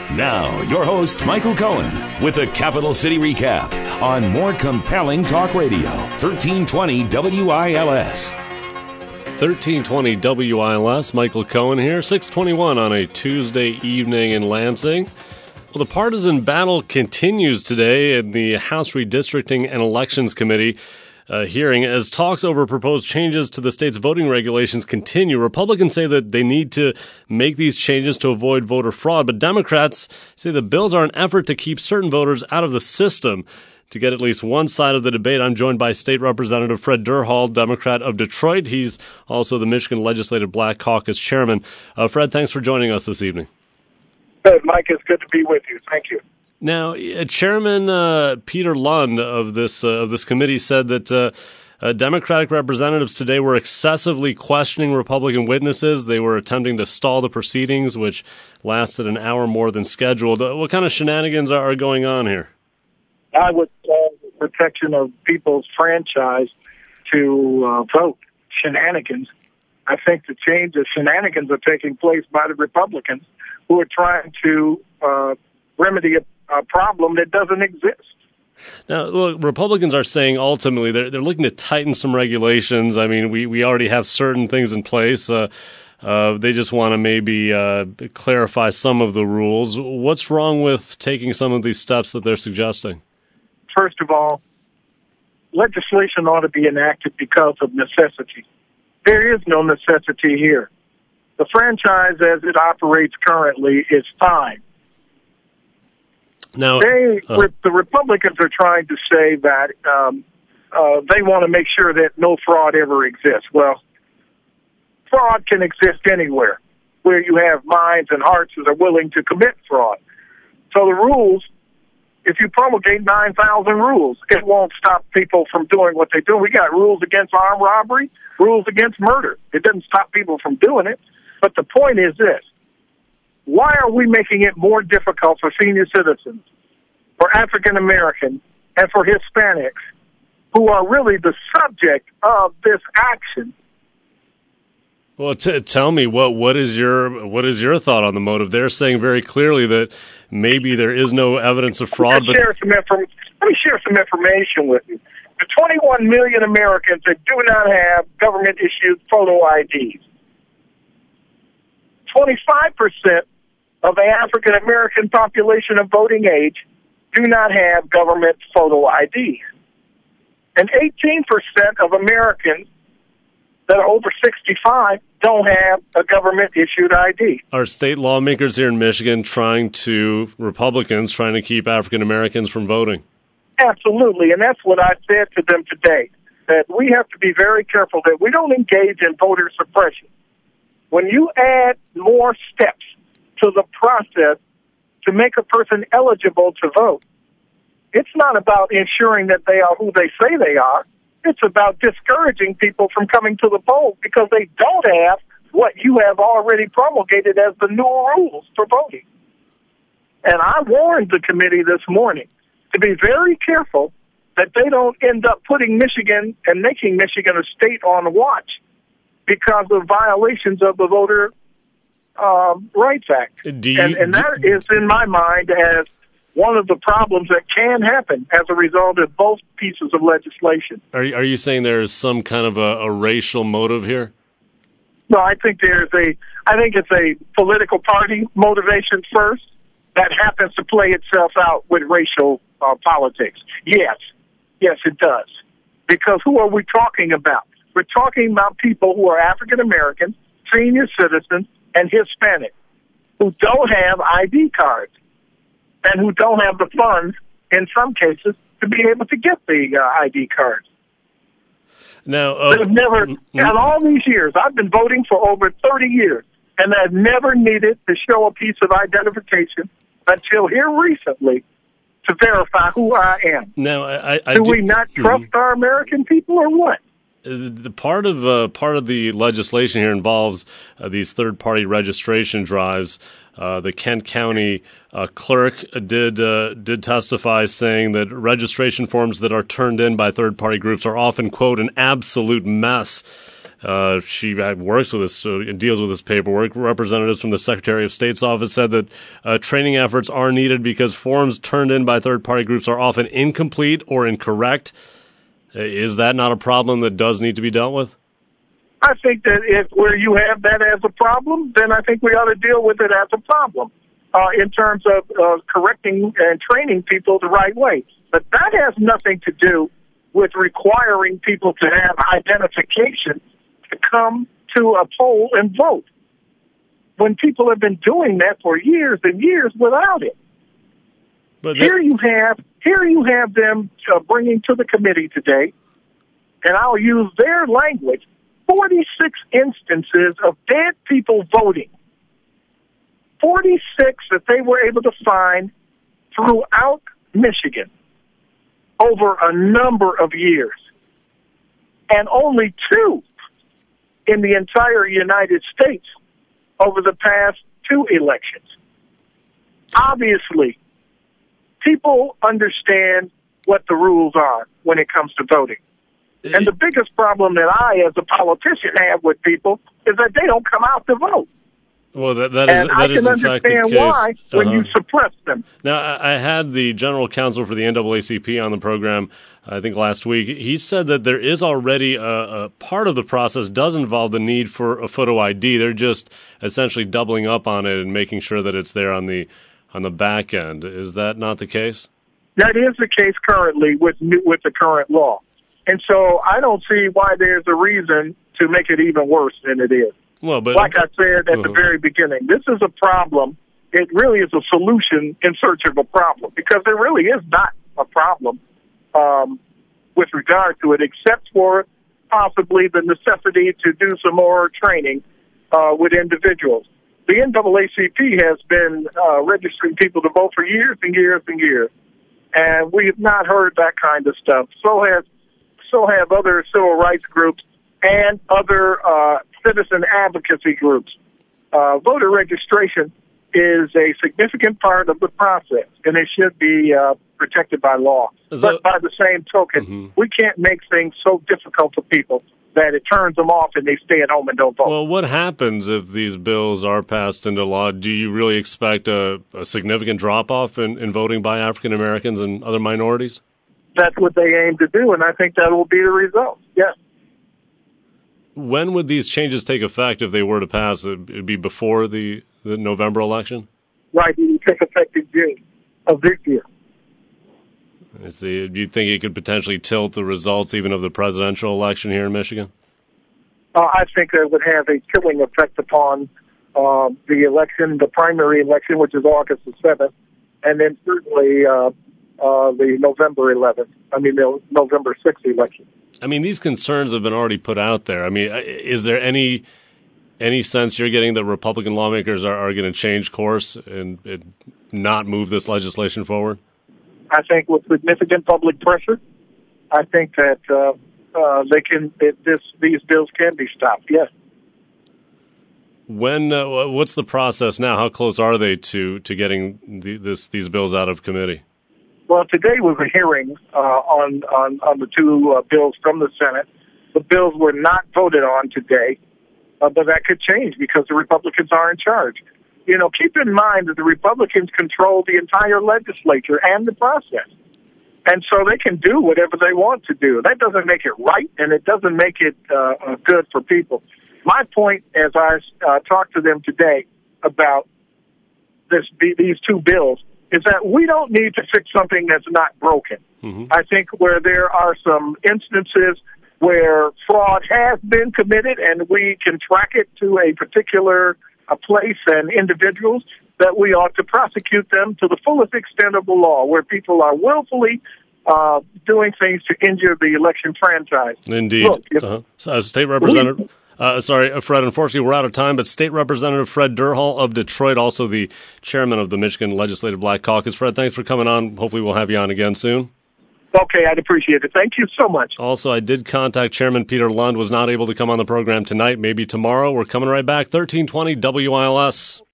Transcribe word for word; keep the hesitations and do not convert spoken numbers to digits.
Now, your host, Michael Cohen, with a Capital City Recap on More Compelling Talk Radio, thirteen twenty W I L S. thirteen twenty W I L S, Michael Cohen here, six twenty-one on a Tuesday evening in Lansing. Well, the partisan battle continues today in the House Redistricting and Elections Committee uh, hearing as talks over proposed changes to the state's voting regulations continue. Republicans say that they need to make these changes to avoid voter fraud, but Democrats say the bills are an effort to keep certain voters out of the system. To get at least one side of the debate, I'm joined by State Representative Fred Durhal, Democrat of Detroit. He's also the Michigan Legislative Black Caucus Chairman. Uh, Fred, thanks for joining us this evening. Good, Mike. It's good to be with you. Thank you. Now, uh, Chairman uh, Peter Lund of this uh, of this committee said that uh, uh, Democratic representatives today were excessively questioning Republican witnesses. They were attempting to stall the proceedings, which lasted an hour more than scheduled. Uh, what kind of shenanigans are, are going on here? I would call the protection of people's franchise to uh, vote shenanigans. I think the change of shenanigans are taking place by the Republicans who are trying to uh, remedy a, a problem that doesn't exist. Now, look, Republicans are saying ultimately they're they're looking to tighten some regulations. I mean, we, we already have certain things in place. Uh, uh, they just want to maybe uh, clarify some of the rules. What's wrong with taking some of these steps that they're suggesting? First of all, legislation ought to be enacted because of necessity. There is no necessity here. The franchise as it operates currently is fine. Now, they, uh, the Republicans are trying to say that um, uh, they want to make sure that no fraud ever exists. Well, fraud can exist anywhere where you have minds and hearts that are willing to commit fraud. So the rules, if you promulgate nine thousand rules, it won't stop people from doing what they do. We got rules against armed robbery, rules against murder. It doesn't stop people from doing it. But the point is this. Why are we making it more difficult for senior citizens, for African Americans, and for Hispanics, who are really the subject of this action? Well, t- tell me what what is your what is your thought on the motive? They're saying very clearly that maybe there is no evidence of fraud. Let me, but share some inform- let me share some information with you. The twenty-one million Americans that do not have government-issued photo I Ds. twenty-five percent of the African American population of voting age do not have government photo I Ds. And eighteen percent of Americans that are over sixty-five don't have a government-issued I D. Are state lawmakers here in Michigan trying to, Republicans trying to keep African Americans from voting? Absolutely, and that's what I said to them today, that we have to be very careful that we don't engage in voter suppression. When you add more steps to the process to make a person eligible to vote, it's not about ensuring that they are who they say they are. It's about discouraging people from coming to the polls because they don't have what you have already promulgated as the new rules for voting. And I warned the committee this morning to be very careful that they don't end up putting Michigan and making Michigan a state on watch because of violations of the Voter uh, Rights Act. You, and and that is, in my mind, as one of the problems that can happen as a result of both pieces of legislation. Are, are you saying there is some kind of a, a racial motive here? No, I think there's a, I think it's a political party motivation first that happens to play itself out with racial uh, politics. Yes, yes, it does. Because who are we talking about? We're talking about people who are African Americans, senior citizens, and Hispanic, who don't have I D cards and who don't have the funds, in some cases, to be able to get the uh, I D cards. Now, uh, They've never, in all these years, I've been voting for over thirty years, and I've never needed to show a piece of identification until here recently to verify who I am. Now, I, I do, do we not trust mm-hmm. our American people, or what? The part of uh, part of the legislation here involves uh, these third-party registration drives. Uh, the Kent County uh, clerk did uh, did testify, saying that registration forms that are turned in by third-party groups are often, quote, an absolute mess. Uh, she works with this, uh, deals with this paperwork. Representatives from the Secretary of State's office said that uh, training efforts are needed because forms turned in by third-party groups are often incomplete or incorrect. Uh, is that not a problem that does need to be dealt with? I think that if where you have that as a problem, then I think we ought to deal with it as a problem uh, in terms of uh, correcting and training people the right way. But that has nothing to do with requiring people to have identification to come to a poll and vote, when people have been doing that for years and years without it. But here you have here you have them uh, bringing to the committee today, and I'll use their language, forty-six instances of dead people voting. forty-six that they were able to find throughout Michigan over a number of years, and only two in the entire United States over the past two elections. Obviously, people understand what the rules are when it comes to voting. And the biggest problem that I, as a politician, have with people is that they don't come out to vote. Well, that, that is, and that I is can in fact the understand case. why when uh-huh. you suppress them. Now, I, I had the general counsel for the N double A C P on the program, I think last week. He said that there is already a, a part of the process does involve the need for a photo I D. They're just essentially doubling up on it and making sure that it's there on the on the back end. Is that not the case? That is the case currently with with the current law. And so I don't see why there's a reason to make it even worse than it is. Well, but like I said at uh-huh. the very beginning, this is a problem. It really is a solution in search of a problem, because there really is not a problem um, with regard to it, except for possibly the necessity to do some more training uh, with individuals. The N double A C P has been uh, registering people to vote for years and years and years, and we have not heard that kind of stuff. So has so have other civil rights groups and other uh, citizen advocacy groups. Uh, voter registration is a significant part of the process, and it should be uh, protected by law. So, but by the same token, mm-hmm. we can't make things so difficult for people that it turns them off and they stay at home and don't vote. Well, what happens if these bills are passed into law? Do you really expect a, a significant drop-off in, in voting by African Americans and other minorities? That's what they aim to do, and I think that will be the result, yes. When would these changes take effect if they were to pass? It would be before the, the November election? Right, it would take effect in June of this year. I see. Do you think it could potentially tilt the results even of the presidential election here in Michigan? Uh, I think that would have a chilling effect upon uh, the election, the primary election, which is August the seventh, and then certainly uh, uh, the November eleventh, I mean the November sixth election. I mean, these concerns have been already put out there. I mean, is there any any sense you're getting that Republican lawmakers are, are going to change course and, and not move this legislation forward? I think with significant public pressure, I think that uh, uh, they can. That this these bills can be stopped. Yes. When uh, what's the process now? How close are they to to getting the, this these bills out of committee? Well, today was a hearing uh, on, on on the two uh, bills from the Senate. The bills were not voted on today, uh, but that could change because the Republicans are in charge. You know, keep in mind that the Republicans control the entire legislature and the process. And so they can do whatever they want to do. That doesn't make it right, and it doesn't make it uh, good for people. My point, as I uh, talked to them today about this, these two bills, is that we don't need to fix something that's not broken. Mm-hmm. I think where there are some instances where fraud has been committed and we can track it to a particular a place and individuals, that we ought to prosecute them to the fullest extent of the law, where people are willfully uh, doing things to injure the election franchise. Indeed. Look, if, uh-huh. So, uh, State Representative, uh, sorry, Fred, unfortunately we're out of time, but State Representative Fred Durhal of Detroit, also the chairman of the Michigan Legislative Black Caucus. Fred, thanks for coming on. Hopefully we'll have you on again soon. Okay, I'd appreciate it. Thank you so much. Also, I did contact Chairman Peter Lund, was not able to come on the program tonight. Maybe tomorrow. We're coming right back. thirteen twenty W I L S.